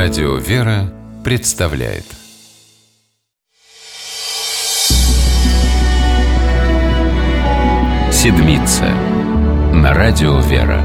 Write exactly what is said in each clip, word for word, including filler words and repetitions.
Радио «Вера» представляет Седмица на Радио «Вера».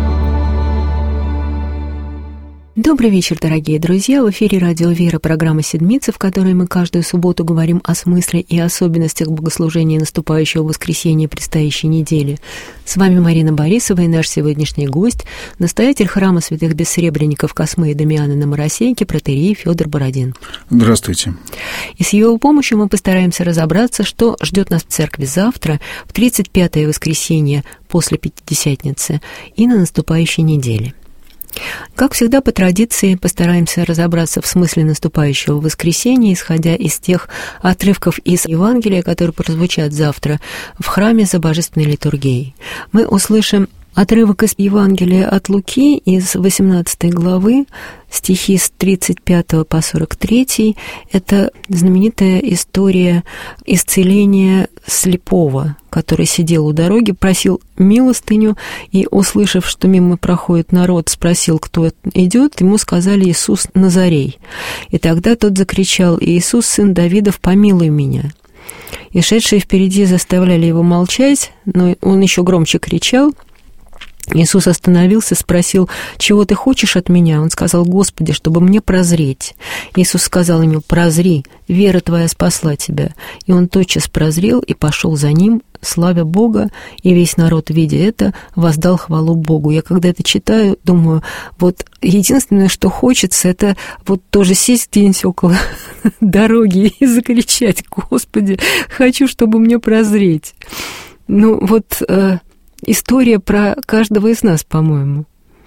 Добрый вечер, дорогие друзья! В эфире Радио «Вера», программа «Седмица», в которой мы каждую субботу говорим о смысле и особенностях богослужения наступающего воскресенья предстоящей недели. С вами Марина Борисова и наш сегодняшний гость, настоятель храма святых бессребренников Космы и Дамиана на Моросейке, протоиерей Фёдор Бородин. Здравствуйте. И с его помощью мы постараемся разобраться, что ждет нас в церкви завтра, в тридцать пятое воскресенье после Пятидесятницы и на наступающей неделе. Как всегда, по традиции, постараемся разобраться в смысле наступающего воскресенья, исходя из тех отрывков из Евангелия, которые прозвучат завтра в храме за божественной литургией. Мы услышим отрывок из Евангелия от Луки из восемнадцатой главы, стихи с тридцать пятого по сорок третий. Это знаменитая история исцеления слепого, который сидел у дороги, просил милостыню, и, услышав, что мимо проходит народ, спросил, кто идет, ему сказали: Иисус Назарей. И тогда тот закричал: Иисус, сын Давидов, помилуй меня. И шедшие впереди заставляли его молчать, но он еще громче кричал. Иисус остановился, спросил: «Чего ты хочешь от меня?» Он сказал: «Господи, чтобы мне прозреть». Иисус сказал ему: «Прозри, вера твоя спасла тебя». И он тотчас прозрел и пошел за ним, славя Бога, и весь народ, видя это, воздал хвалу Богу. Я когда это читаю, думаю, вот единственное, что хочется, это вот тоже сесть где-нибудь около дороги и закричать: «Господи, хочу, чтобы мне прозреть». Ну вот... История про каждого из нас, по-моему.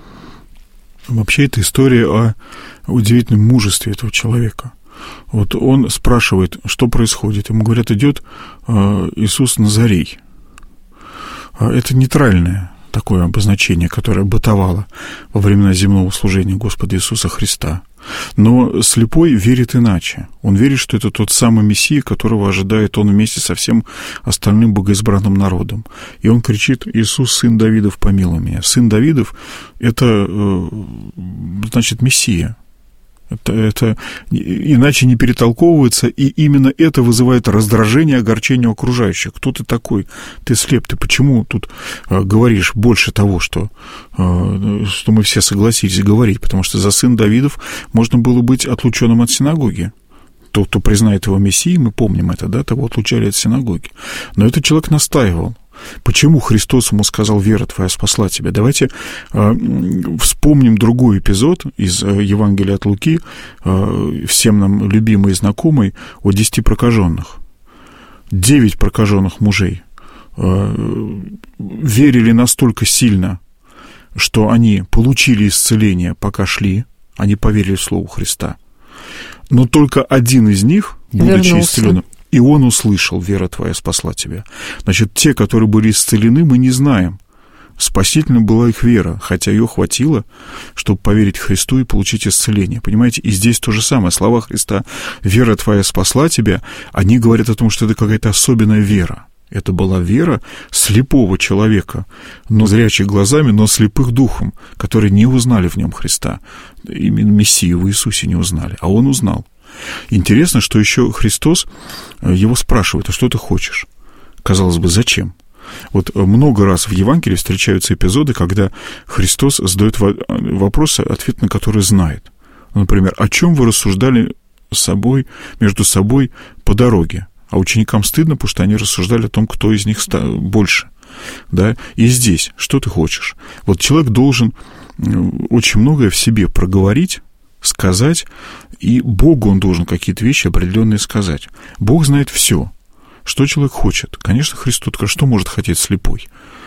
Вообще, это история о удивительном мужестве этого человека. Вот он спрашивает, что происходит. Ему говорят: идет Иисус Назарей. Это нейтральное такое обозначение, которое бытовало во времена земного служения Господа Иисуса Христа. Но слепой верит иначе. Он верит, что это тот самый Мессия, которого ожидает он вместе со всем остальным богоизбранным народом. И он кричит: «Иисус, сын Давидов, помилуй меня». Сын Давидов — это, значит, Мессия. Это, это иначе не перетолковывается, и именно это вызывает раздражение и огорчение у окружающих. Кто ты такой? Ты слеп, ты почему тут э, говоришь больше того, что, э, что мы все согласились говорить? Потому что за сын Давидов можно было быть отлученным от синагоги. Тот, кто признает его мессией, мы помним это, да, того отлучали от синагоги. Но этот человек настаивал. Почему Христос ему сказал: «Вера твоя спасла тебя»? Давайте э, вспомним другой эпизод из э, Евангелия от Луки, э, всем нам любимый и знакомый, о десяти прокаженных. Девять прокаженных мужей э, верили настолько сильно, что они получили исцеление, пока шли, они поверили в Слово Христа. Но только один из них, будучи вернулся. исцеленным, и он услышал: «Вера твоя спасла тебя». Значит, те, которые были исцелены, мы не знаем. Спасительна была их вера, хотя ее хватило, чтобы поверить Христу и получить исцеление. Понимаете? И здесь то же самое. Слова Христа: «Вера твоя спасла тебя», они говорят о том, что это какая-то особенная вера. Это была вера слепого человека, но зрячих глазами, но слепых духом, которые не узнали в нем Христа. Именно Мессию в Иисусе не узнали, а он узнал. Интересно, что еще Христос его спрашивает: «А что ты хочешь?» Казалось бы, зачем? Вот много раз в Евангелии встречаются эпизоды, когда Христос задает вопросы, ответ на которые знает. Например: «О чем вы рассуждали с собой, между собой по дороге?» А ученикам стыдно, потому что они рассуждали о том, кто из них больше. Да? И здесь: «Что ты хочешь?» Вот человек должен очень многое в себе проговорить, сказать, и Богу он должен какие-то вещи определенные сказать. Бог знает все, что человек хочет. Конечно, Христос, что может хотеть слепой?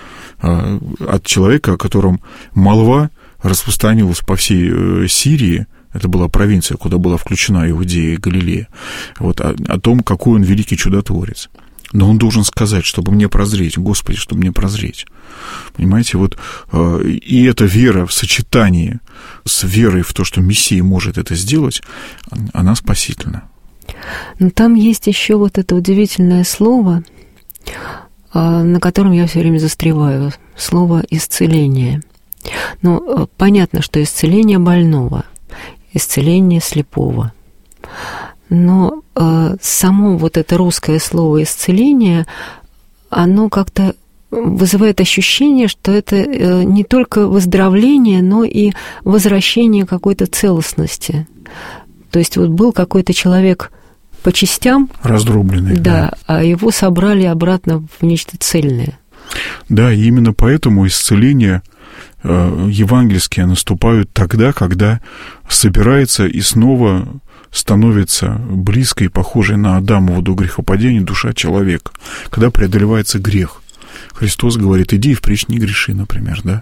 От человека, о котором молва распространилась по всей Сирии, это была провинция, куда была включена Иудея и Галилея, вот, о, о том, какой он великий чудотворец. Но он должен сказать: чтобы мне прозреть, Господи, чтобы мне прозреть. Понимаете, вот, э, и эта вера в сочетании с верой в то, что Мессия может это сделать, она спасительна. Но там есть еще вот это удивительное слово, э, на котором я все время застреваю, слово «исцеление». Ну, понятно, что исцеление больного. исцеление слепого. Но э, само вот это русское слово «исцеление», оно как-то вызывает ощущение, что это э, не только выздоровление, но и возвращение какой-то целостности. То есть вот был какой-то человек по частям, раздробленный, да, да, а его собрали обратно в нечто цельное. Да, и именно поэтому исцеления э, евангельские наступают тогда, когда собирается и снова становится близкой и похожей на Адамову до грехопадения душа человека, когда преодолевается грех. Христос говорит: иди и впредь не греши, например, да?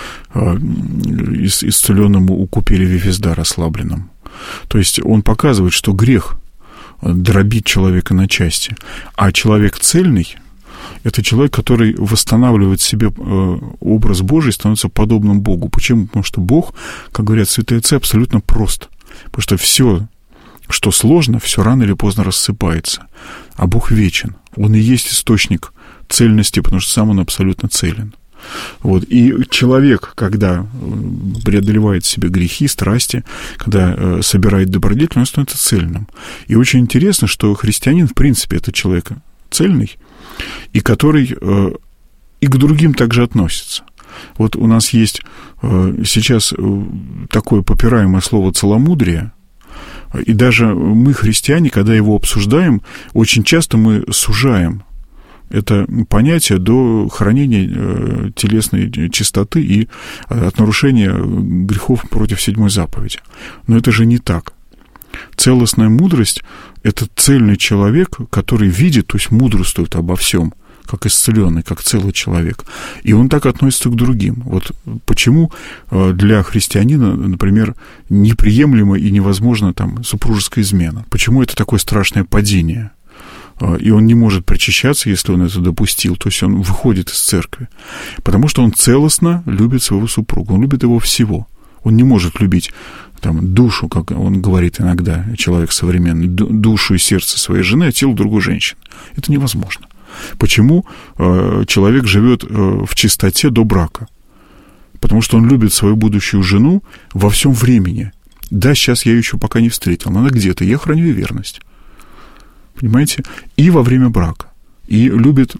Исцеленному укупили Вифезда расслабленному. То есть он показывает, что грех дробит человека на части, а человек цельный — это человек, который восстанавливает в себе образ Божий, становится подобным Богу. Почему? Потому что Бог, как говорят святые отцы, абсолютно прост. Потому что все, что сложно, все рано или поздно рассыпается. А Бог вечен. Он и есть источник цельности, потому что сам он абсолютно целен. Вот. И человек, когда преодолевает в себе грехи, страсти, когда э, собирает добродетель, он становится цельным. И очень интересно, что христианин, в принципе, это человек цельный, и который э, и к другим также относится. Вот у нас есть э, сейчас такое попираемое слово «целомудрие», и даже мы, христиане, когда его обсуждаем, очень часто мы сужаем это понятие до хранения телесной чистоты и от нарушения грехов против седьмой заповеди. Но это же не так. Целостная мудрость — это цельный человек, который видит, то есть мудрствует обо всем, как исцеленный, как целый человек. И он так относится к другим. Вот почему для христианина, например, неприемлемо и невозможно там супружеская измена? Почему это такое страшное падение? И он не может причащаться, если он это допустил, то есть он выходит из церкви, потому что он целостно любит своего супруга, он любит его всего. Он не может любить там, душу, как он говорит иногда, человек современный, душу и сердце своей жены, а тело другой женщины. Это невозможно. Почему э, человек живет э, в чистоте до брака? Потому что он любит свою будущую жену во всем времени. Да, сейчас я ее еще пока не встретил, но она где-то, я храню ей верность. Понимаете? И во время брака. И любит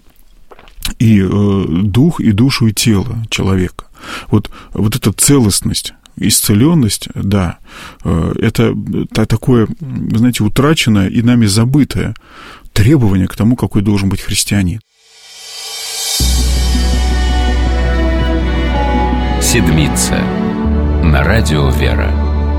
и э, дух, и душу, и тело человека. Вот, вот эта целостность, исцеленность, да, э, это та, такое, знаете, утраченное и нами забытое требование к тому, какой должен быть христианин. Седмица на радио «Вера».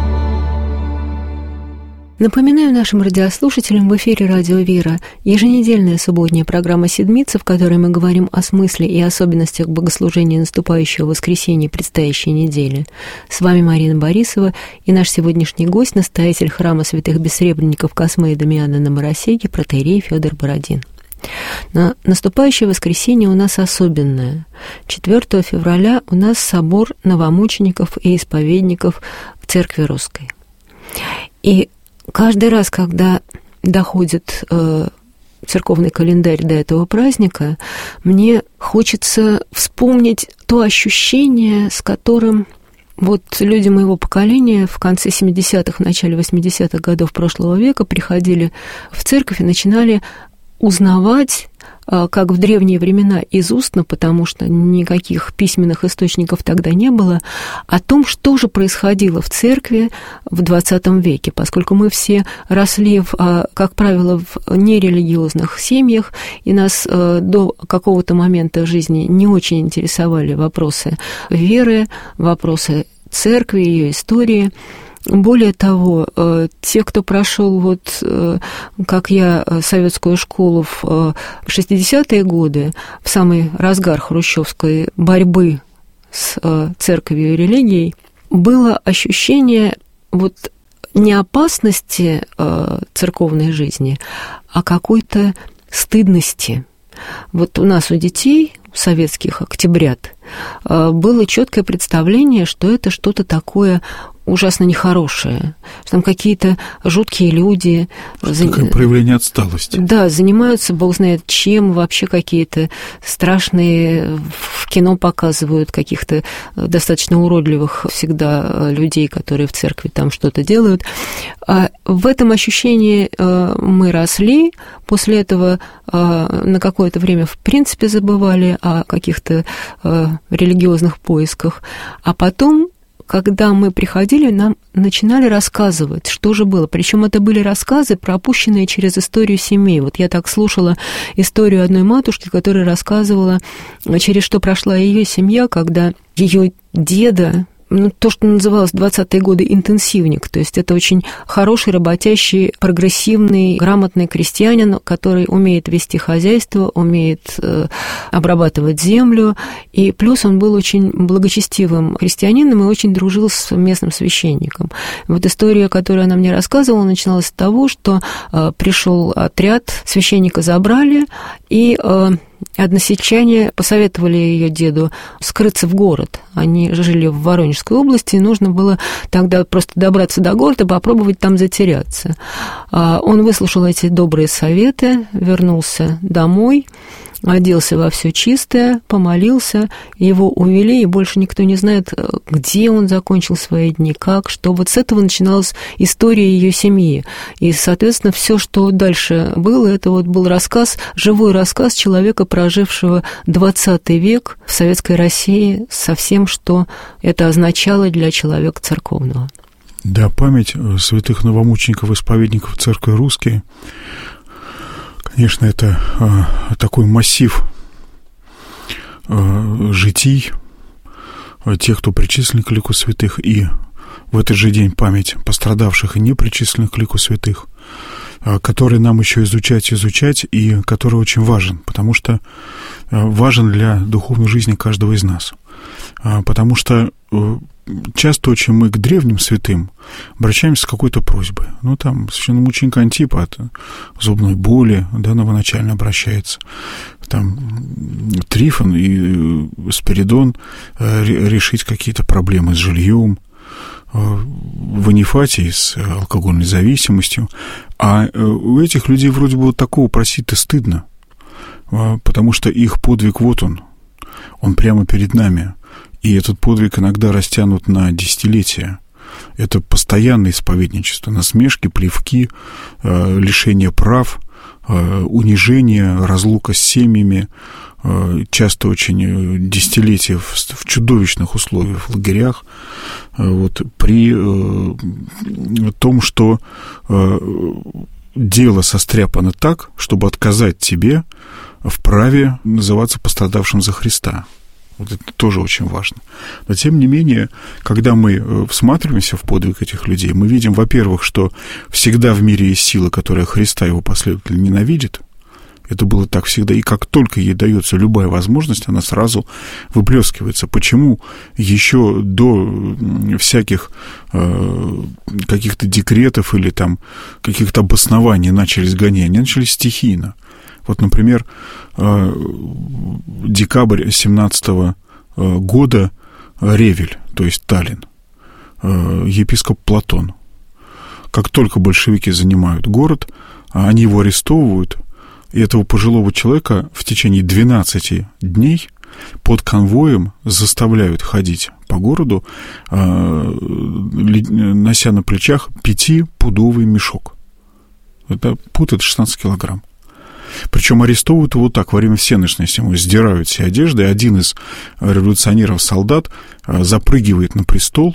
Напоминаю нашим радиослушателям, в эфире «Радио Вера» еженедельная субботняя программа «Седмица», в которой мы говорим о смысле и особенностях богослужения наступающего воскресенья предстоящей недели. С вами Марина Борисова и наш сегодняшний гость, настоятель храма святых бессребренников Космы и Дамиана на Моросейке, протоиерей Фёдор Бородин. Но наступающее воскресенье у нас особенное. четвёртого февраля у нас собор новомучеников и исповедников в Церкви Русской. И каждый раз, когда доходит э, церковный календарь до этого праздника, мне хочется вспомнить то ощущение, с которым вот люди моего поколения в конце семидесятых, в начале восьмидесятых годов прошлого века приходили в церковь и начинали узнавать, как в древние времена, из устно, потому что никаких письменных источников тогда не было, о том, что же происходило в церкви в двадцатом веке, поскольку мы все росли, в, как правило, в нерелигиозных семьях, и нас до какого-то момента жизни не очень интересовали вопросы веры, вопросы церкви, ее истории. Более того, те, кто прошел, вот, как я, советскую школу в шестидесятые годы, в самый разгар хрущевской борьбы с церковью и религией, было ощущение вот не опасности церковной жизни, а какой-то стыдности. Вот у нас, у детей, советских октябрят, было четкое представление, что это что-то такое ужасно нехорошее, что там какие-то жуткие люди. Такое проявление отсталости. Да, занимаются, бог знает чем, вообще какие-то страшные, в кино показывают каких-то достаточно уродливых всегда людей, которые в церкви там что-то делают. А в этом ощущении мы росли, после этого на какое-то время в принципе забывали о каких-то религиозных поисках, а потом, когда мы приходили, нам начинали рассказывать, что же было. Причем это были рассказы, пропущенные через историю семей. Вот я так слушала историю одной матушки, которая рассказывала, через что прошла ее семья, когда ее деда, ну, то, что называлось в двадцатые годы интенсивник, то есть это очень хороший, работящий, прогрессивный, грамотный крестьянин, который умеет вести хозяйство, умеет э, обрабатывать землю, и плюс он был очень благочестивым христианином и очень дружил с местным священником. Вот история, которую она мне рассказывала, начиналась с того, что э, пришел отряд, священника забрали, и э, односельчане посоветовали ее деду скрыться в город. Они жили в Воронежской области, и нужно было тогда просто добраться до города, попробовать там затеряться. Он выслушал эти добрые советы, вернулся домой, оделся во все чистое, помолился, его увели, и больше никто не знает, где он закончил свои дни, как, что. Вот с этого начиналась история ее семьи. И, соответственно, все, что дальше было, это вот был рассказ, живой рассказ человека, прожившего двадцатый век в Советской России, со всем, что это означало для человека церковного. Да, память святых новомучеников, исповедников церкви русские, конечно, это э, такой массив э, житий э, тех, кто причислен к лику святых, и в этот же день память пострадавших и не причисленных к лику святых, э, который нам еще изучать, изучать, и который очень важен, потому что э, важен для духовной жизни каждого из нас. Э, потому что э, часто очень мы к древним святым обращаемся с какой-то просьбой. Ну, там, священномученик Антипа от зубной боли, да, новоначально обращается. Там Трифон и Спиридон решить какие-то проблемы с жильем. Ванифатий с алкогольной зависимостью. А у этих людей вроде бы вот такого просить-то стыдно, потому что их подвиг вот он, он прямо перед нами. И этот подвиг иногда растянут на десятилетия. Это постоянное исповедничество, насмешки, плевки, э, лишение прав, э, унижение, разлука с семьями, э, часто очень десятилетия в, в чудовищных условиях, в лагерях, э, вот, при э, том, что э, дело состряпано так, чтобы отказать тебе в праве называться пострадавшим за Христа. Вот это тоже очень важно. Но, тем не менее, когда мы всматриваемся в подвиг этих людей, мы видим, во-первых, что всегда в мире есть сила, которая Христа и его последователей ненавидит. Это было так всегда. И как только ей дается любая возможность, она сразу выплескивается. Почему еще до всяких э, каких-то декретов или там каких-то обоснований начались гонения? Они начались стихийно. Вот, например, декабрь семнадцатого года, Ревель, то есть Таллин, епископ Платон. Как только большевики занимают город, они его арестовывают, и этого пожилого человека в течение двенадцати дней под конвоем заставляют ходить по городу, нося на плечах пятипудовый мешок. Это пуд — это шестнадцать килограмм. Причем арестовывают его так, во время всенощности, ему сдирают все одежды, и один из революционеров-солдат запрыгивает на престол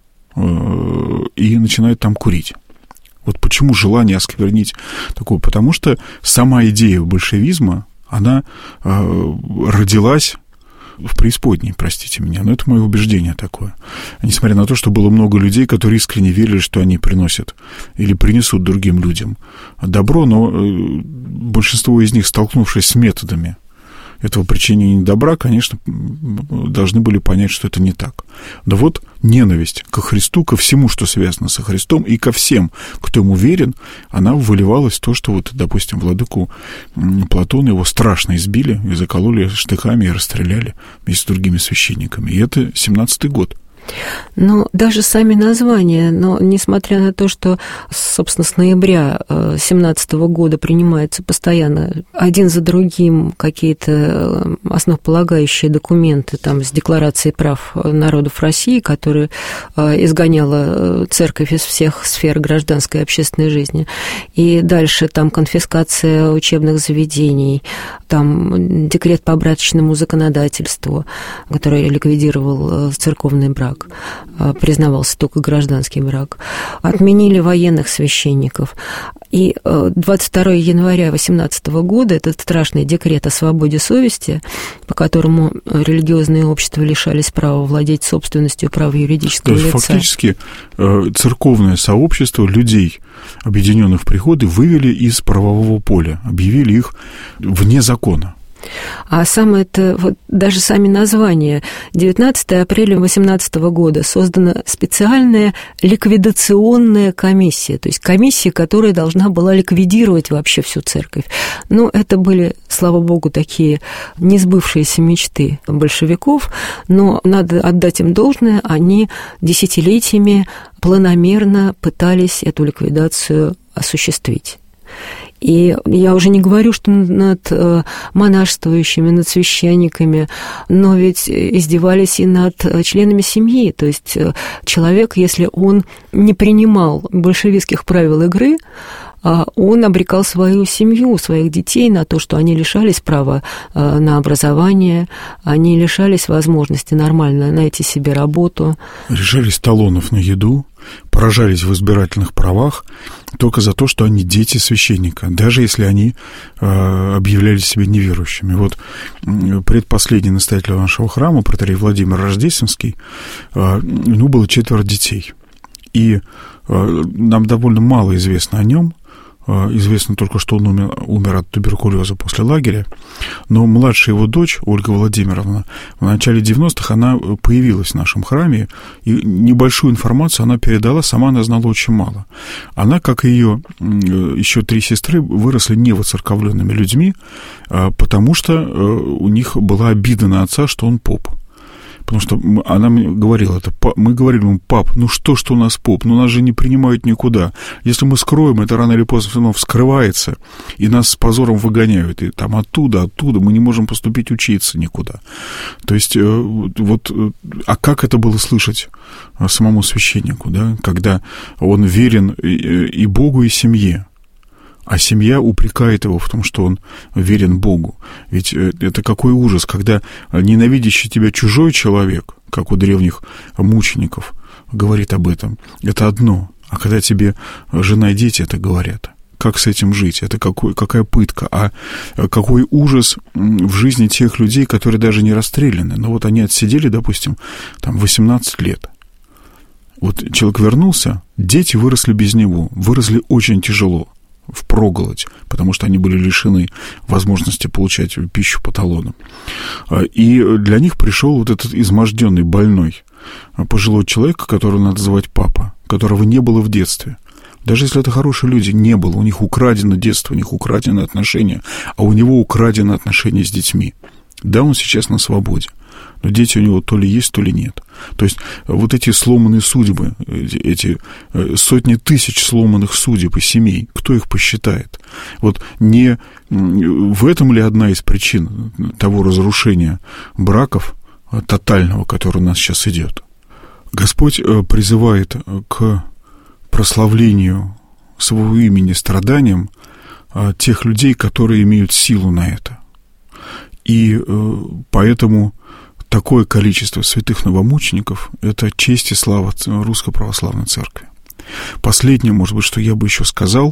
и начинает там курить. Вот почему желание осквернить такое? Потому что сама идея большевизма, она родилась в преисподней, простите меня, но это мое убеждение такое. Несмотря на то, что было много людей, которые искренне верили, что они приносят или принесут другим людям добро, но большинство из них, столкнувшись с методами этого причинения добра, конечно, должны были понять, что это не так. Но вот ненависть ко Христу, ко всему, что связано со Христом, и ко всем, кто ему верен, она выливалась в то, что вот, допустим, владыку Платона его страшно избили и закололи штыками и расстреляли вместе с другими священниками. И это семнадцатый год. Но даже сами названия, но несмотря на то, что, собственно, с ноября семнадцатого года принимаются постоянно один за другим какие-то основополагающие документы там, с Декларацией прав народов России, которая изгоняла церковь из всех сфер гражданской и общественной жизни, и дальше там конфискация учебных заведений, там декрет по брачному законодательству, который ликвидировал церковный брак, признавался только гражданский брак, отменили военных священников. И двадцать второго января восемнадцатого года этот страшный декрет о свободе совести, по которому религиозные общества лишались права владеть собственностью, права юридического лица. То есть фактически церковное сообщество людей, объединенных в приходы, вывели из правового поля, объявили их вне закона. А самое-то, вот даже сами названия. девятнадцатого апреля восемнадцатого года создана специальная ликвидационная комиссия, то есть комиссия, которая должна была ликвидировать вообще всю церковь. Ну, это были, слава богу, такие несбывшиеся мечты большевиков, но надо отдать им должное, они десятилетиями планомерно пытались эту ликвидацию осуществить. И я уже не говорю, что над монашествующими, над священниками, но ведь издевались и над членами семьи. То есть человек, если он не принимал большевистских правил игры, он обрекал свою семью, своих детей на то, что они лишались права на образование, они лишались возможности нормально найти себе работу. Лишались талонов на еду, поражались в избирательных правах только за то, что они дети священника, даже если они объявляли себя неверующими. Вот предпоследний настоятель нашего храма, протоиерей Владимир Рождественский, у него было четверо детей. И нам довольно мало известно о нем. Известно только, что он умер, умер от туберкулеза после лагеря, но младшая его дочь, Ольга Владимировна, в начале девяностых она появилась в нашем храме, и небольшую информацию она передала, сама она знала очень мало. Она, как и ее еще три сестры, выросли невоцерковленными людьми, потому что у них была обида на отца, что он поп. Потому что она мне говорила, это, мы говорили ему: пап, ну что, что у нас поп, ну нас же не принимают никуда. Если мы скроем, это рано или поздно все равно вскрывается, и нас с позором выгоняют. И там оттуда, оттуда мы не можем поступить учиться никуда. То есть, вот, а как это было слышать самому священнику, да, когда он верен и Богу, и семье? А семья упрекает его в том, что он верен Богу. Ведь это какой ужас, когда ненавидящий тебя чужой человек, как у древних мучеников, говорит об этом. Это одно. А когда тебе жена и дети это говорят, как с этим жить? Это какой, какая пытка? А какой ужас в жизни тех людей, которые даже не расстреляны. Но вот они отсидели, допустим, там восемнадцать лет. Вот человек вернулся, дети выросли без него, выросли очень тяжело, впроголодь, потому что они были лишены возможности получать пищу по талонам. И для них пришел вот этот изможденный, больной, пожилой человек, которого надо звать папа, которого не было в детстве. Даже если это хорошие люди, не было. У них украдено детство, у них украдены отношения, а у него украдены отношения с детьми. Да, он сейчас на свободе, но дети у него то ли есть, то ли нет. То есть вот эти сломанные судьбы, эти сотни тысяч сломанных судеб и семей, кто их посчитает? Вот не в этом ли одна из причин того разрушения браков тотального, который у нас сейчас идет? Господь призывает к прославлению своего имени страданием тех людей, которые имеют силу на это. И поэтому такое количество святых новомучеников – это честь и слава Русской Православной Церкви. Последнее, может быть, что я бы еще сказал,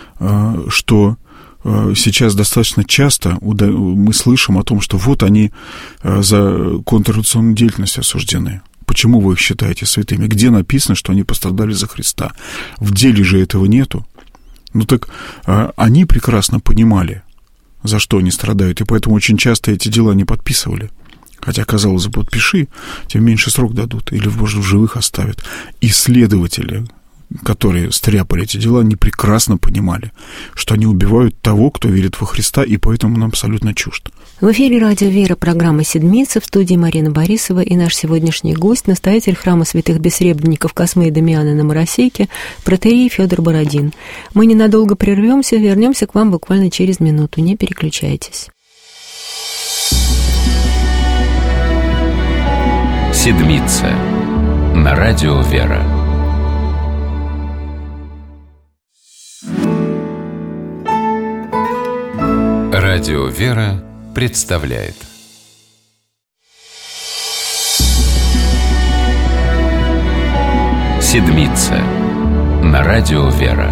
что сейчас достаточно часто мы слышим о том, что вот они за контрреволюционную деятельность осуждены. Почему вы их считаете святыми? Где написано, что они пострадали за Христа? В деле же этого нету. Ну так они прекрасно понимали, за что они страдают, и поэтому очень часто эти дела не подписывали. Хотя, казалось бы, подпиши, тебе меньше срок дадут, или, может, в живых оставят. И следователи, которые стряпали эти дела, они прекрасно понимали, что они убивают того, кто верит во Христа, и поэтому он абсолютно чужд. В эфире «Радио Вера», программа «Седмица», в студии Марина Борисова и наш сегодняшний гость, настоятель храма святых бессребренников Космы и Дамиана на Моросейке, протоиерей Фёдор Бородин. Мы ненадолго прервемся, вернемся к вам буквально через минуту. Не переключайтесь. «Седмица» на радио «Вера». Радио «Вера» представляет «Седмица» на радио «Вера».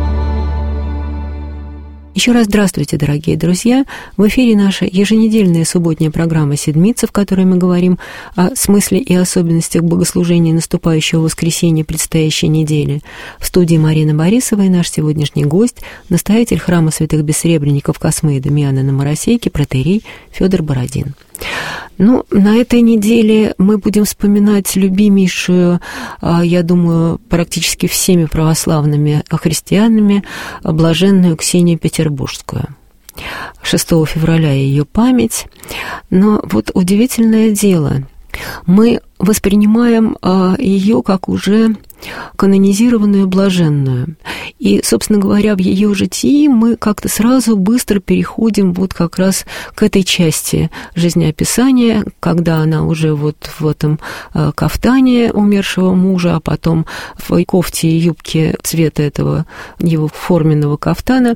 Еще раз здравствуйте, дорогие друзья! В эфире наша еженедельная субботняя программа «Седмица», в которой мы говорим о смысле и особенностях богослужения наступающего воскресенья предстоящей недели. В студии Марина Борисова и наш сегодняшний гость, настоятель храма святых бессребренников Космы и Дамиана на Моросейке, протоиерей Фёдор Бородин. Ну, на этой неделе мы будем вспоминать любимейшую, я думаю, практически всеми православными христианами, блаженную Ксению Петербургскую. шестого февраля ее память. Но вот удивительное дело, мы воспринимаем ее как уже канонизированную блаженную. И, собственно говоря, в ее житии мы как-то сразу быстро переходим вот как раз к этой части жизнеописания, когда она уже вот в этом кафтане умершего мужа, а потом в кофте и юбке цвета этого его форменного кафтана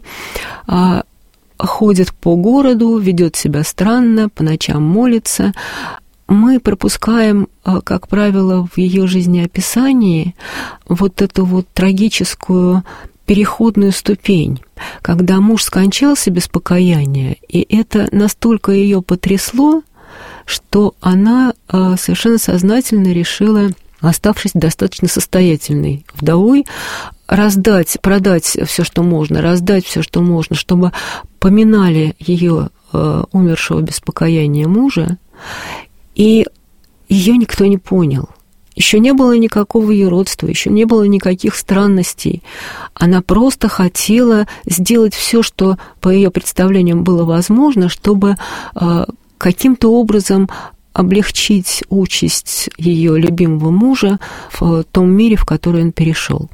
ходит по городу, ведет себя странно, по ночам молится. Мы пропускаем, как правило, в ее жизнеописании вот эту вот трагическую переходную ступень, когда муж скончался без покаяния, и это настолько ее потрясло, что она совершенно сознательно решила, оставшись достаточно состоятельной вдовой, раздать, продать все, что можно, раздать все, что можно, чтобы поминали ее умершего без покаяния мужа, и ее никто не понял. Еще не было никакого юродства, еще не было никаких странностей. Она просто хотела сделать все, что по ее представлениям было возможно, чтобы каким-то образом облегчить участь ее любимого мужа в том мире, в который он перешел.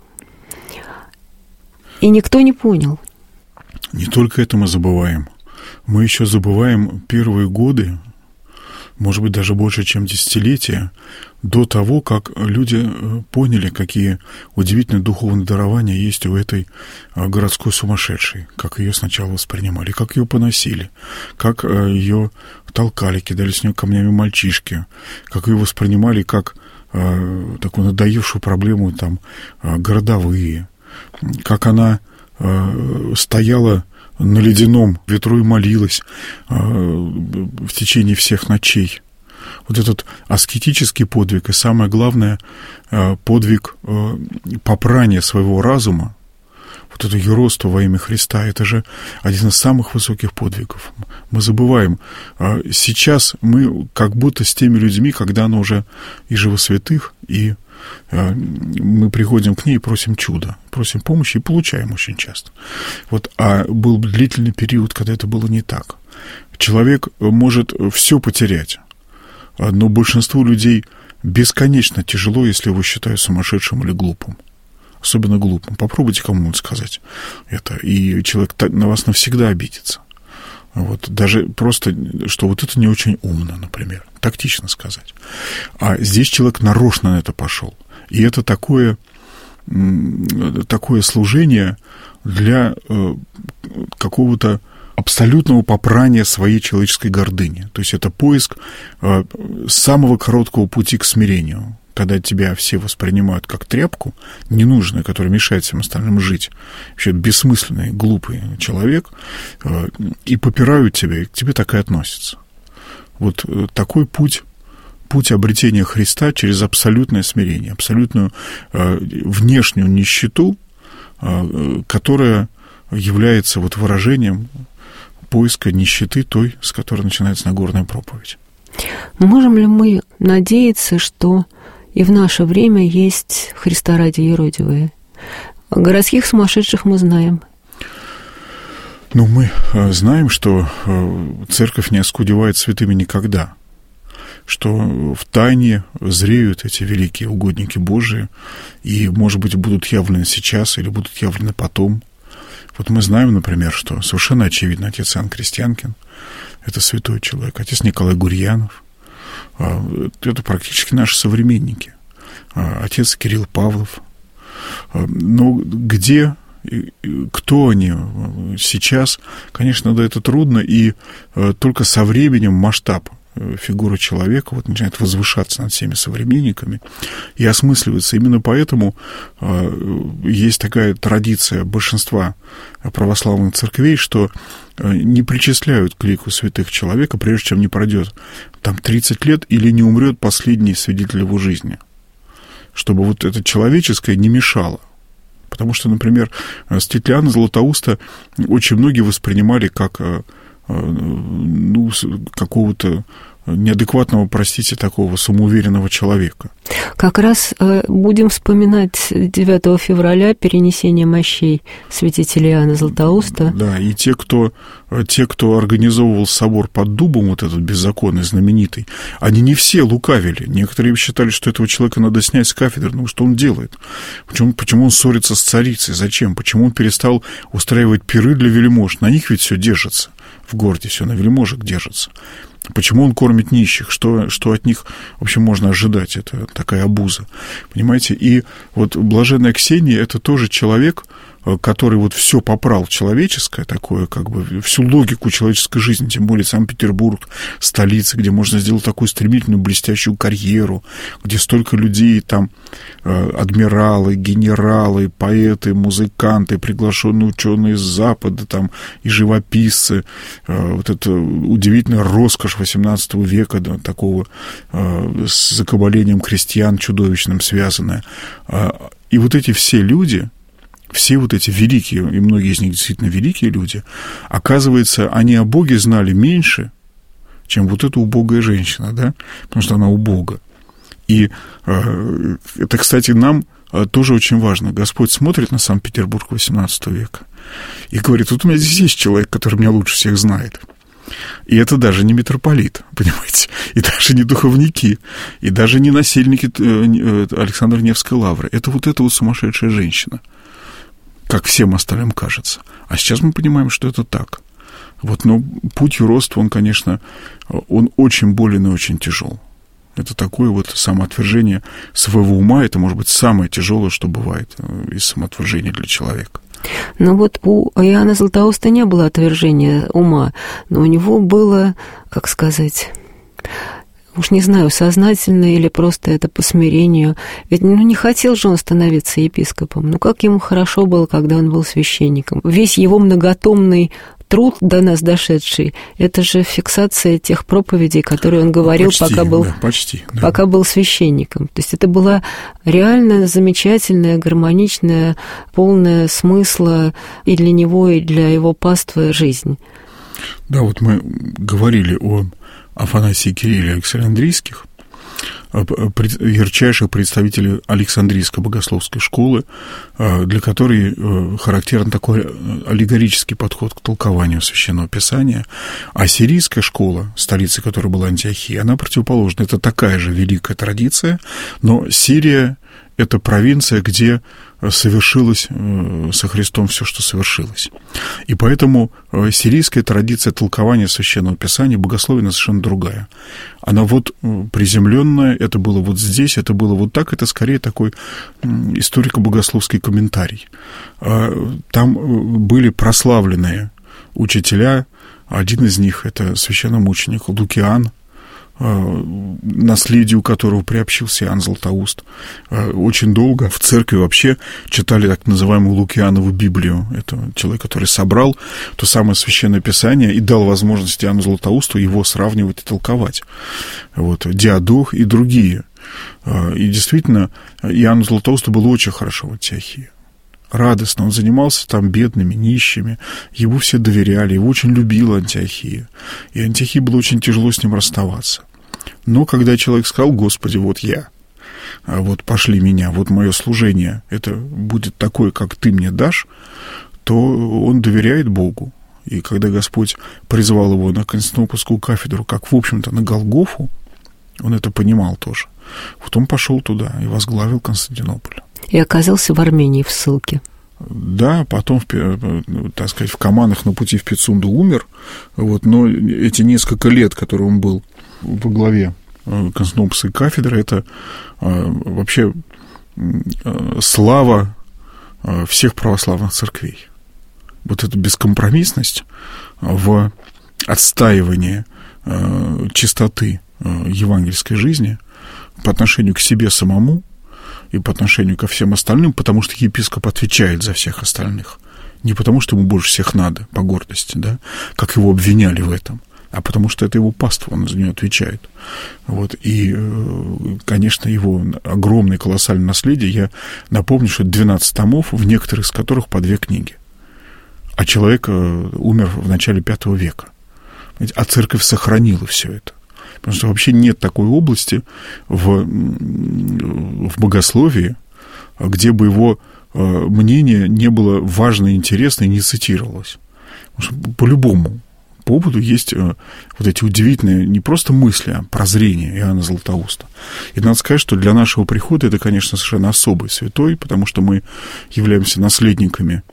И никто не понял. Не только это мы забываем. Мы еще забываем первые годы, может быть, даже больше, чем десятилетия, до того, как люди поняли, какие удивительные духовные дарования есть у этой городской сумасшедшей, как ее сначала воспринимали, как ее поносили, как ее толкали, кидали с нее камнями мальчишки, как ее воспринимали как такую надоевшую проблему там городовые, как она стояла на ледяном ветру и молилась э, в течение всех ночей. Вот этот аскетический подвиг и, самое главное, э, подвиг э, попрания своего разума, вот это юродство во имя Христа, это же один из самых высоких подвигов. Мы забываем. Э, сейчас мы как будто с теми людьми, когда она уже и жива святых, и мы приходим к ней и просим чуда, просим помощи и получаем очень часто. Вот, а был длительный период, когда это было не так. Человек может все потерять, но большинству людей бесконечно тяжело, если его считают сумасшедшим или глупым. Особенно глупым. Попробуйте кому-нибудь сказать это, и человек на вас навсегда обидится. Вот, даже просто, что вот это не очень умно, например, тактично сказать. А здесь человек нарочно на это пошел. И это такое, такое служение для какого-то абсолютного попрания своей человеческой гордыни. То есть это поиск самого короткого пути к смирению. Когда тебя все воспринимают как тряпку, ненужную, которая мешает всем остальным жить, вообще бессмысленный, глупый человек, и попирают тебя, и к тебе так и относятся. Вот такой путь, путь обретения Христа через абсолютное смирение, абсолютную внешнюю нищету, которая является вот выражением поиска нищеты той, с которой начинается Нагорная проповедь. Можем ли мы надеяться, что и в наше время есть Христа ради юродивые? Городских сумасшедших мы знаем. Ну, мы знаем, что церковь не оскудевает святыми никогда, что в тайне зреют эти великие угодники Божии, и, может быть, будут явлены сейчас или будут явлены потом. Вот мы знаем, например, что совершенно очевидно, отец Иоанн Крестьянкин — это святой человек, отец Николай Гурьянов — это практически наши современники, отец Кирилл Павлов. Но где, кто они сейчас, конечно, да, это трудно, и только со временем масштаб фигура человека вот начинает возвышаться над всеми современниками и осмысливаться. Именно поэтому э, есть такая традиция большинства православных церквей, что э, не причисляют к лику святых человека, прежде чем не пройдет там тридцать лет или не умрет последний свидетель его жизни, чтобы вот это человеческое не мешало. Потому что, например, Стетлиана Златоуста очень многие воспринимали как э, ну, какого-то неадекватного, простите, такого самоуверенного человека. Как раз э, будем вспоминать девятого февраля перенесение мощей святителя Иоанна Златоуста. Да, и те, кто, те, кто организовывал собор под Дубом, вот этот беззаконный, знаменитый, они не все лукавили. Некоторые считали, что этого человека надо снять с кафедры. Ну, что он делает? Почему, почему он ссорится с царицей? Зачем? Почему он перестал устраивать пиры для вельмож? На них ведь все держится. В городе все на вельможек держится. Почему он кормит нищих? Что, что от них вообще можно ожидать? Это такая обуза. Понимаете? И вот блаженная Ксения — это тоже человек, который вот все попрал человеческое, такое, как бы, всю логику человеческой жизни, тем более Санкт-Петербург, столица, где можно сделать такую стремительную, блестящую карьеру, где столько людей, там, адмиралы, генералы, поэты, музыканты, приглашенные ученые с Запада, там, и живописцы, вот это удивительная роскошь восемнадцатого века, да, такого с закабалением крестьян чудовищным связанная. И вот эти все люди, все вот эти великие, и многие из них действительно великие люди, оказывается, они о Боге знали меньше, чем вот эта убогая женщина, да, потому что она убога. И э, это, кстати, нам тоже очень важно. Господь смотрит на Санкт-Петербург восемнадцатого века и говорит: вот у меня здесь есть человек, который меня лучше всех знает. И это даже не митрополит, понимаете, и даже не духовники, и даже не насельники Александра Невской лавры. Это вот эта вот сумасшедшая женщина, как всем остальным кажется. А сейчас мы понимаем, что это так. Вот, но путь юродства, он, конечно, он очень болен и очень тяжел. Это такое вот самоотвержение своего ума, это, может быть, самое тяжелое, что бывает из самоотвержения для человека. Но вот у Иоанна Златоуста не было отвержения ума, но у него было, как сказать, уж не знаю, сознательно или просто это по смирению. Ведь ну, не хотел же он становиться епископом. Ну, как ему хорошо было, когда он был священником. Весь его многотомный труд до нас дошедший, это же фиксация тех проповедей, которые он говорил, почти, пока, был, да, почти, да. пока был священником. То есть это была реально замечательная, гармоничная, полная смысла и для него, и для его паствы жизнь. Да, вот мы говорили о Афанасии Кирилле Александрийских, ярчайших представителей Александрийской богословской школы, для которой характерен такой аллегорический подход к толкованию Священного Писания. А сирийская школа, столица которой была Антиохия, она противоположна. Это такая же великая традиция, но Сирия — это провинция, где совершилось со Христом все, что совершилось. И поэтому сирийская традиция толкования Священного Писания, богословия, совершенно другая. Она вот приземленная, это было вот здесь, это было вот так, это скорее такой историко-богословский комментарий. Там были прославленные учителя, один из них — это священномученик Лукиан, наследию которого приобщился Иоанн Златоуст. Очень долго в церкви вообще читали так называемую Лукианову Библию. Это человек, который собрал то самое Священное Писание и дал возможность Иоанну Златоусту его сравнивать и толковать. Вот, Диадох и другие. И действительно, Иоанну Златоусту было очень хорошо в Антиохии. радостно. Он занимался там бедными, нищими. Ему все доверяли, его очень любила Антиохия. И Антиохии было очень тяжело с ним расставаться. Но когда человек сказал: «Господи, вот я, вот пошли меня, вот мое служение, это будет такое, как ты мне дашь», то он доверяет Богу. И когда Господь призвал его на Константинопольскую кафедру, как, в общем-то, на Голгофу, он это понимал тоже. Вот он пошел туда и возглавил Константинополь. И оказался в Армении в ссылке. Да, потом, так сказать, в Каманах на пути в Пицунду умер. Вот, но эти несколько лет, которые он был во главе Константинопольской кафедры, это вообще слава всех православных церквей. Вот эта бескомпромиссность в отстаивании чистоты евангельской жизни по отношению к себе самому и по отношению ко всем остальным, потому что епископ отвечает за всех остальных. Не потому, что ему больше всех надо, по гордости, да, как его обвиняли в этом, а потому что это его паства, он за нее отвечает. Вот. И, конечно, его огромное, колоссальное наследие, я напомню, что это двенадцать томов, в некоторых из которых по две книги. А человек умер в начале пятого века. А церковь сохранила все это. Потому что вообще нет такой области в, в богословии, где бы его мнение не было важно и интересно и не цитировалось. Потому что по-любому поводу есть вот эти удивительные не просто мысли, а прозрения Иоанна Златоуста. И надо сказать, что для нашего прихода это, конечно, совершенно особый святой, потому что мы являемся наследниками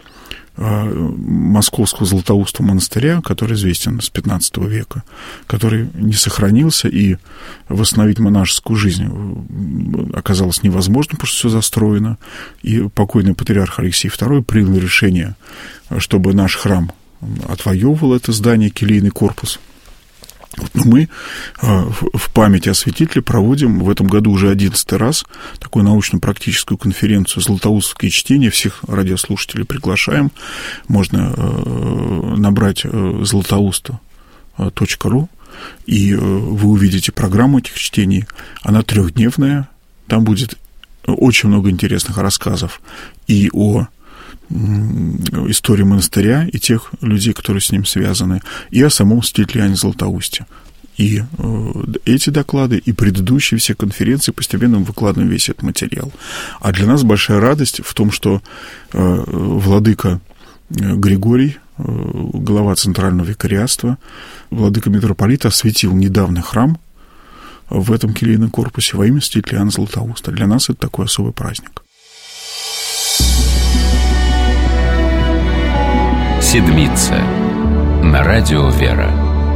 Московского Златоустого монастыря, который известен с пятнадцатого века, который не сохранился, и восстановить монашескую жизнь оказалось невозможно, потому что все застроено. И покойный патриарх Алексей второй принял решение, чтобы наш храм отвоевывал это здание, келейный корпус. Но мы в память о святителе проводим в этом году уже одиннадцатый раз такую научно-практическую конференцию «Златоустовские чтения». Всех радиослушателей приглашаем. Можно набрать златоуст точка ру, и вы увидите программу этих чтений. Она трехдневная. Там будет очень много интересных рассказов и о истории монастыря и тех людей, которые с ним связаны, и о самом святителе Иоанне Златоусте. И э, эти доклады, и предыдущие все конференции постепенно мы выкладываем весь этот материал. А для нас большая радость в том, что э, владыка Григорий, э, глава Центрального викариатства, владыка митрополит осветил недавно храм в этом келейном корпусе во имя святителя Иоанна Златоуста. Для нас это такой особый праздник. Седмица на радио «Вера».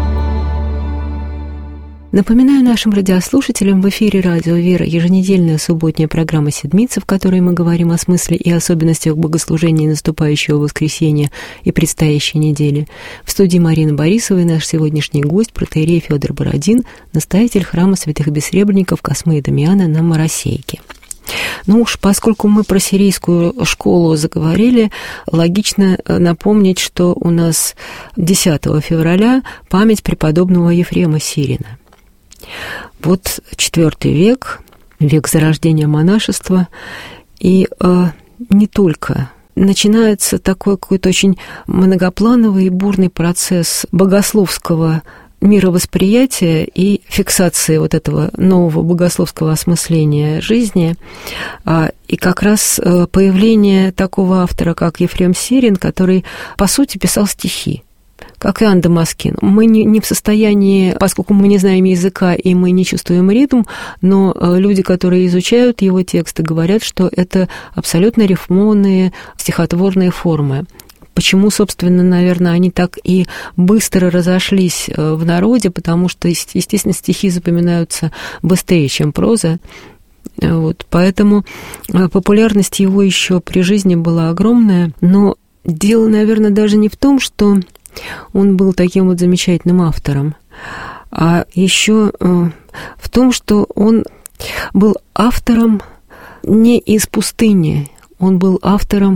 Напоминаю нашим радиослушателям, в эфире радио «Вера» еженедельная субботняя программа «Седмица», в которой мы говорим о смысле и особенностях богослужения наступающего воскресенья и предстоящей недели. В студии Марина Борисова и наш сегодняшний гость, протоиерей Фёдор Бородин, настоятель храма святых бессребренников Космы и Дамиана на Моросейке. Ну уж, поскольку мы про сирийскую школу заговорили, логично напомнить, что у нас десятого февраля память преподобного Ефрема Сирина. Вот четвёртый век, век зарождения монашества, и э, не только. Начинается такой какой-то очень многоплановый и бурный процесс богословского мировосприятия и фиксации вот этого нового богословского осмысления жизни, и как раз появление такого автора, как Ефрем Сирин, который, по сути, писал стихи, как Иоанн Дамаскин. Мы не, не в состоянии, поскольку мы не знаем языка и мы не чувствуем ритм, но люди, которые изучают его тексты, говорят, что это абсолютно рифмованные стихотворные формы. Почему, собственно, наверное, они так и быстро разошлись в народе, потому что, естественно, стихи запоминаются быстрее, чем проза. Вот, поэтому популярность его еще при жизни была огромная, но дело, наверное, даже не в том, что он был таким вот замечательным автором, а еще в том, что он был автором не из пустыни, он был автором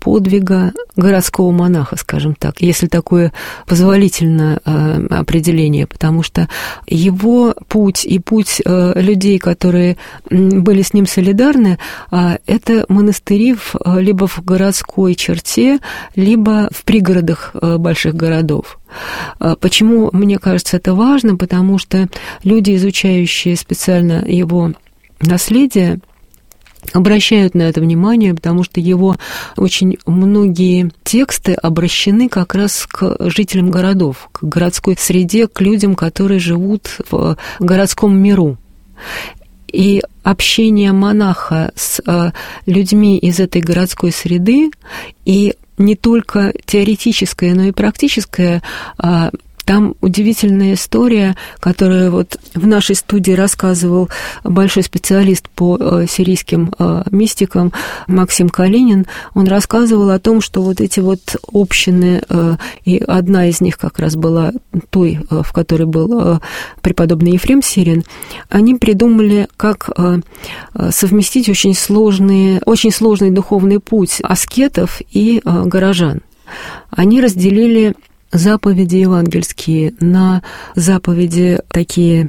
подвига городского монаха, скажем так, если такое позволительное э, определение, потому что его путь и путь э, людей, которые были с ним солидарны, э, это монастыри в, либо в городской черте, либо в пригородах э, больших городов. Почему, мне кажется, это важно? Потому что люди, изучающие специально его наследие, обращают на это внимание, потому что его очень многие тексты обращены как раз к жителям городов, к городской среде, к людям, которые живут в городском миру. И общение монаха с людьми из этой городской среды, и не только теоретическое, но и практическое. Там удивительная история, которую вот в нашей студии рассказывал большой специалист по сирийским мистикам Максим Калинин. Он рассказывал о том, что вот эти вот общины, и одна из них как раз была той, в которой был преподобный Ефрем Сирин, они придумали, как совместить очень сложный, очень сложный духовный путь аскетов и горожан. Они разделили заповеди евангельские на заповеди такие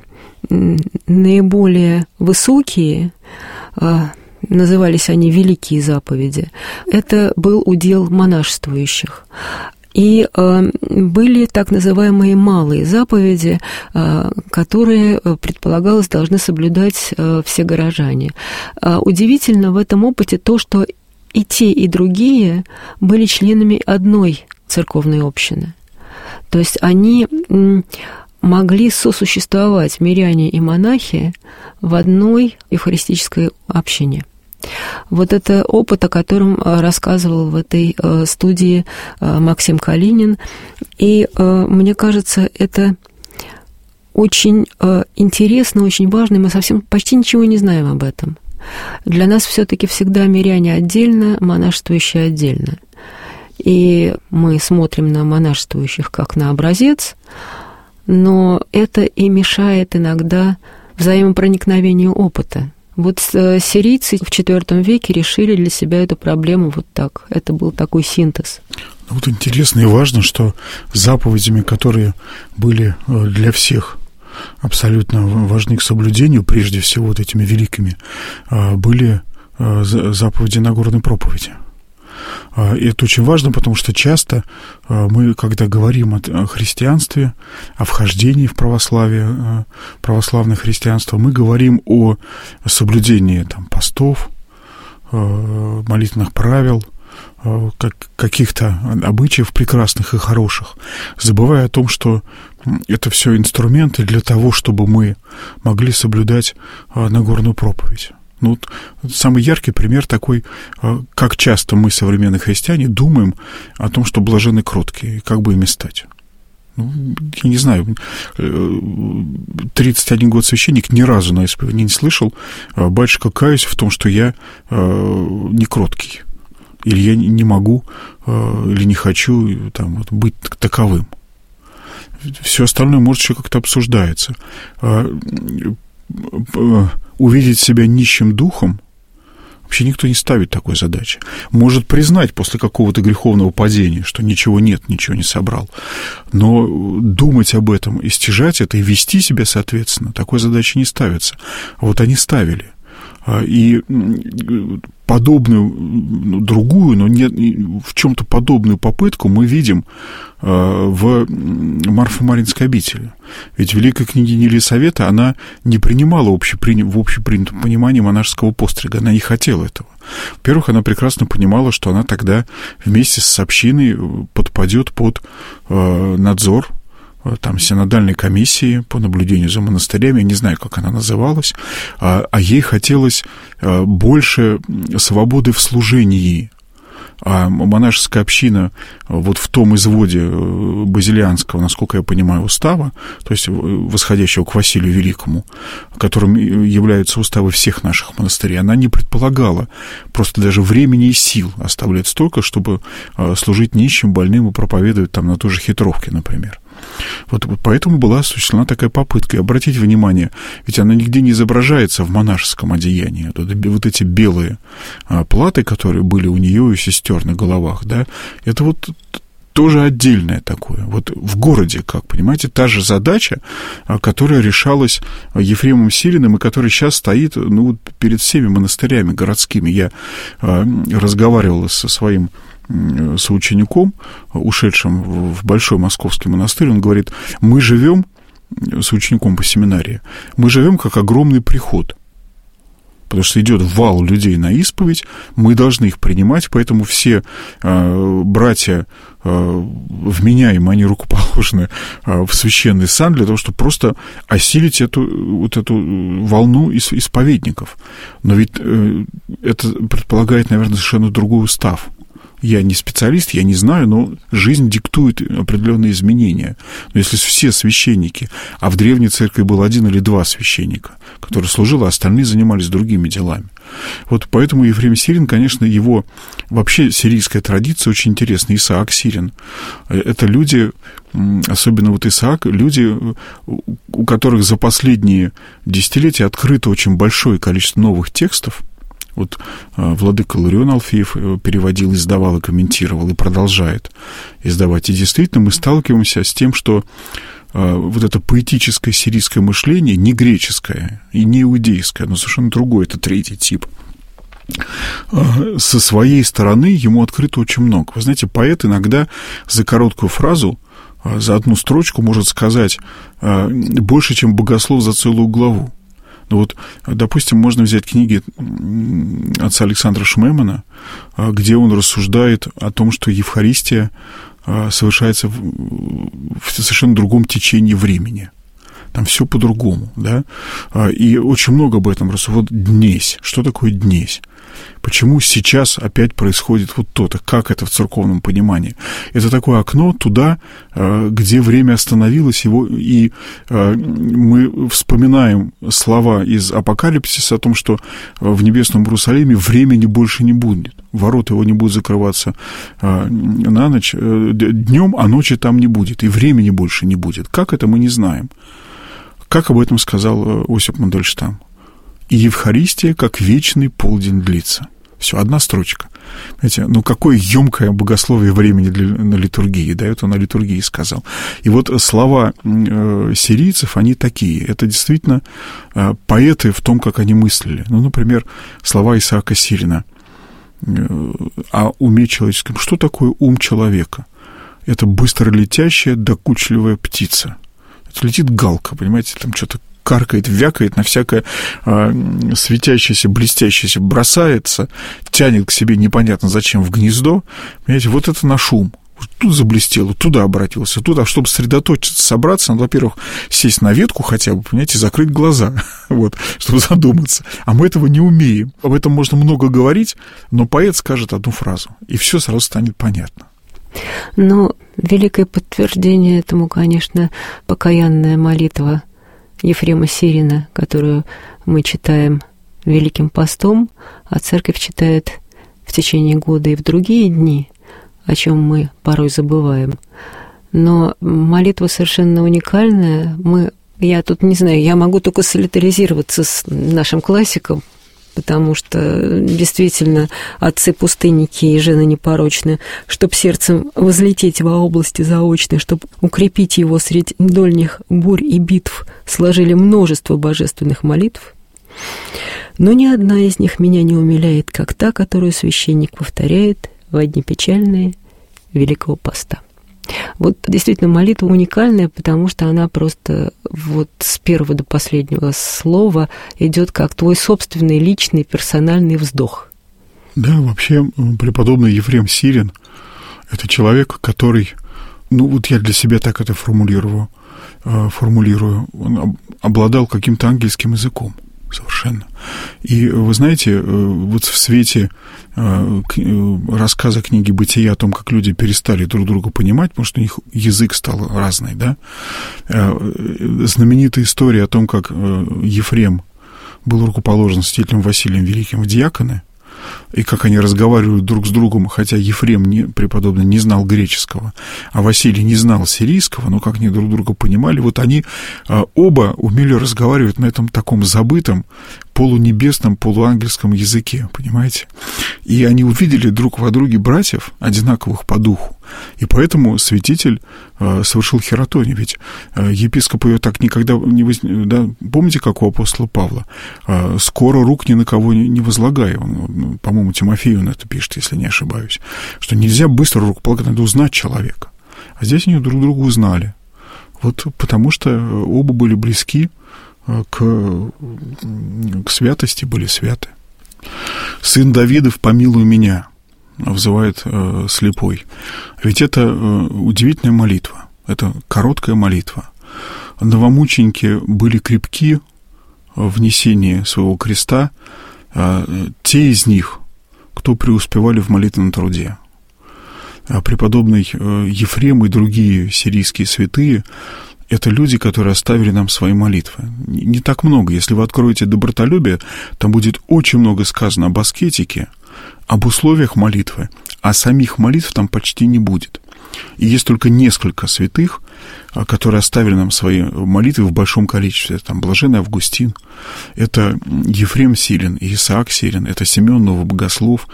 наиболее высокие, назывались они великие заповеди. Это был удел монашествующих. И были так называемые малые заповеди, которые, предполагалось, должны соблюдать все горожане. Удивительно в этом опыте то, что и те, и другие были членами одной церковной общины. То есть они могли сосуществовать, миряне и монахи, в одной евхаристической общине. Вот это опыт, о котором рассказывал в этой студии Максим Калинин. И мне кажется, это очень интересно, очень важно, и мы совсем почти ничего не знаем об этом. Для нас все-таки всегда миряне отдельно, монашествующие отдельно. И мы смотрим на монашествующих как на образец, но это и мешает иногда взаимопроникновению опыта. Вот сирийцы в четвёртом веке решили для себя эту проблему вот так. Это был такой синтез. Вот интересно и важно, что заповедями, которые были для всех абсолютно важны к соблюдению, прежде всего вот этими великими, были заповеди Нагорной проповеди. И это очень важно, потому что часто мы, когда говорим о христианстве, о вхождении в православие, православное христианство, мы говорим о соблюдении там, постов, молитвенных правил, каких-то обычаев прекрасных и хороших, забывая о том, что это все инструменты для того, чтобы мы могли соблюдать Нагорную проповедь. Ну, вот самый яркий пример такой, как часто мы, современные христиане, думаем о том, что блаженны кроткие, как бы ими стать. Ну, я не знаю, тридцать один год священник, ни разу на исповеди не слышал: «Батюшка, каюсь в том, что я не кроткий, или я не могу, или не хочу там, вот, быть таковым». Все остальное, может, еще как-то обсуждается. Увидеть себя нищим духом вообще никто не ставит такой задачи. Может признать после какого-то греховного падения, что ничего нет, ничего не собрал. Но думать об этом, истяжать это и вести себя соответственно, такой задачи не ставится. А вот они ставили. И подобную, другую, но не, в чем-то подобную попытку мы видим в Марфо-Маринской обители. Ведь великая княгиня Елисавета, она не принимала общепринят, в общепринятом понимании монашеского пострига, она не хотела этого. Во-первых, она прекрасно понимала, что она тогда вместе с общиной подпадет под надзор там, синодальной комиссии по наблюдению за монастырями, я не знаю, как она называлась, а, а ей хотелось больше свободы в служении. А монашеская община вот в том изводе базилианского, насколько я понимаю, устава, то есть восходящего к Василию Великому, которым являются уставы всех наших монастырей, она не предполагала просто даже времени и сил оставлять столько, чтобы служить нищим, больным и проповедовать там на той же Хитровке, например. Вот, вот поэтому была осуществлена такая попытка. И обратите внимание, ведь она нигде не изображается в монашеском одеянии. Вот, вот эти белые а, платы, которые были у нее и у сестер на головах, да, это вот тоже отдельное такое. Вот в городе, как, понимаете, та же задача, которая решалась Ефремом Сириным и которая сейчас стоит, ну, перед всеми монастырями городскими. Я разговаривал со своим соучеником, ушедшим в Большой Московский монастырь, он говорит, мы живем, соучеником по семинарии, мы живем как огромный приход. Потому что идет вал людей на исповедь, мы должны их принимать, поэтому все э, братья э, вменяемые, они рукоположены э, в священный сан для того, чтобы просто осилить эту, вот эту волну исповедников. Но ведь э, это предполагает, наверное, совершенно другой устав. Я не специалист, я не знаю, но жизнь диктует определенные изменения. Но если все священники, а в древней церкви был один или два священника, которые служили, а остальные занимались другими делами. Вот поэтому Ефрем Сирин, конечно, его вообще сирийская традиция очень интересна. Исаак Сирин. Это люди, особенно вот Исаак, люди, у которых за последние десятилетия открыто очень большое количество новых текстов. Вот владыка Ларион Алфеев переводил, издавал и комментировал, и продолжает издавать. И действительно мы сталкиваемся с тем, что вот это поэтическое сирийское мышление, не греческое и не иудейское, но совершенно другое, это третий тип, со своей стороны ему открыто очень много. Вы знаете, поэт иногда за короткую фразу, за одну строчку может сказать больше, чем богослов за целую главу. Ну вот, допустим, можно взять книги отца Александра Шмемана, где он рассуждает о том, что Евхаристия совершается в, в совершенно другом течении времени. Там все по-другому, да? И очень много об этом рассуждают. Вот днесь. Что такое днесь? Почему сейчас опять происходит вот то-то? Как это в церковном понимании? Это такое окно туда, где время остановилось, его, и мы вспоминаем слова из Апокалипсиса о том, что в небесном Иерусалиме времени больше не будет. Ворота его не будут закрываться на ночь, днем, а ночи там не будет, и времени больше не будет. Как это, мы не знаем. Как об этом сказал Осип Мандельштам? И Евхаристия, как вечный полдень длится. Все, одна строчка. Знаете, ну, какое ёмкое богословие времени для, на литургии, да, это он на литургии сказал. И вот слова э, сирийцев, они такие. Это действительно э, поэты в том, как они мыслили. Ну, например, слова Исаака Сирина э, о уме человеческом. Что такое ум человека? Это быстролетящая, докучливая птица. Это летит галка, понимаете, там что-то каркает, вякает, на всякое э, светящееся, блестящееся бросается, тянет к себе непонятно зачем в гнездо. Понимаете, вот это наш ум. Тут заблестело, туда обратился, туда, чтобы сосредоточиться, собраться, надо, во-первых, сесть на ветку хотя бы, понимаете, закрыть глаза, вот, чтобы задуматься. А мы этого не умеем. Об этом можно много говорить, но поэт скажет одну фразу, и все сразу станет понятно. Но великое подтверждение этому, конечно, покаянная молитва Ефрема Сирина, которую мы читаем Великим постом, а церковь читает в течение года и в другие дни, о чем мы порой забываем. Но молитва совершенно уникальная. Мы, я тут не знаю, я могу только солидаризироваться с нашим классиком, потому что действительно отцы-пустынники и жены непорочны, чтоб сердцем возлететь во области заочной, чтоб укрепить его среди дольних бурь и битв, сложили множество божественных молитв, но ни одна из них меня не умиляет, как та, которую священник повторяет во дни печальные Великого Поста. Вот действительно молитва уникальная, потому что она просто вот с первого до последнего слова идет как твой собственный личный персональный вздох. Да, вообще преподобный Ефрем Сирин – это человек, который, ну вот я для себя так это формулирую, формулирую, он обладал каким-то ангельским языком. Совершенно. И вы знаете, вот в свете рассказа книги «Бытия» о том, как люди перестали друг друга понимать, потому что у них язык стал разный, да, знаменитая история о том, как Ефрем был рукоположен святителем Василием Великим в диаконы, и как они разговаривают друг с другом, хотя Ефрем, не, преподобный, не знал греческого, а Василий не знал сирийского, но как они друг друга понимали, вот они а, оба умели разговаривать на этом таком забытом, полунебесном, полуангельском языке, понимаете? И они увидели друг во друге братьев, одинаковых по духу, и поэтому святитель а, совершил хератонию, ведь а, епископ ее так никогда не возник, да, помните, как у апостола Павла? А, «Скоро рук ни на кого не, не возлагай», он, по-моему, Тимофею он это пишет, если не ошибаюсь, что нельзя быстро рукополагать, надо узнать человека. А здесь они друг друга узнали. Вот потому что оба были близки к, к святости, были святы. «Сын Давидов, помилуй меня», взывает э, слепой. Ведь это э, удивительная молитва, это короткая молитва. Новомученики были крепки в несении своего креста, э, те из них, кто преуспевали в молитвенном труде. Преподобный э, Ефрем и другие сирийские святые — это люди, которые оставили нам свои молитвы. Не так много. Если вы откроете добротолюбие, там будет очень много сказано об аскетике, об условиях молитвы, а самих молитв там почти не будет. И есть только несколько святых, которые оставили нам свои молитвы в большом количестве. Там блаженный Августин, это Ефрем Силин, Исаак Силин, это Симеон Новобогослов,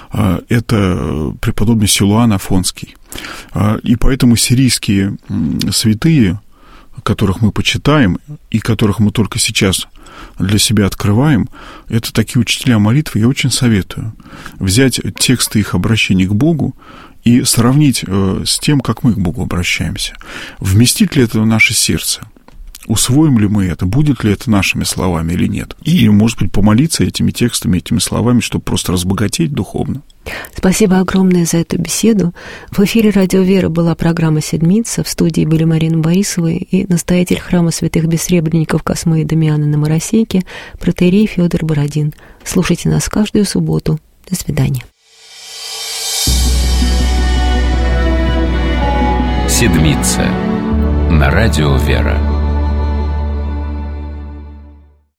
это преподобный Силуан Афонский. И поэтому сирийские святые, которых мы почитаем и которых мы только сейчас для себя открываем, это такие учителя молитвы. Я очень советую взять тексты их обращений к Богу и сравнить э, с тем, как мы к Богу обращаемся. Вместит ли это в наше сердце? Усвоим ли мы это? Будет ли это нашими словами или нет? И, может быть, помолиться этими текстами, этими словами, чтобы просто разбогатеть духовно. Спасибо огромное за эту беседу. В эфире «Радио Вера» была программа «Седмица». В студии были Марина Борисова и настоятель храма святых бессребренников Космы и Дамиана на Моросейке протоиерей Фёдор Бородин. Слушайте нас каждую субботу. До свидания. «Седмица» на «Радио Вера».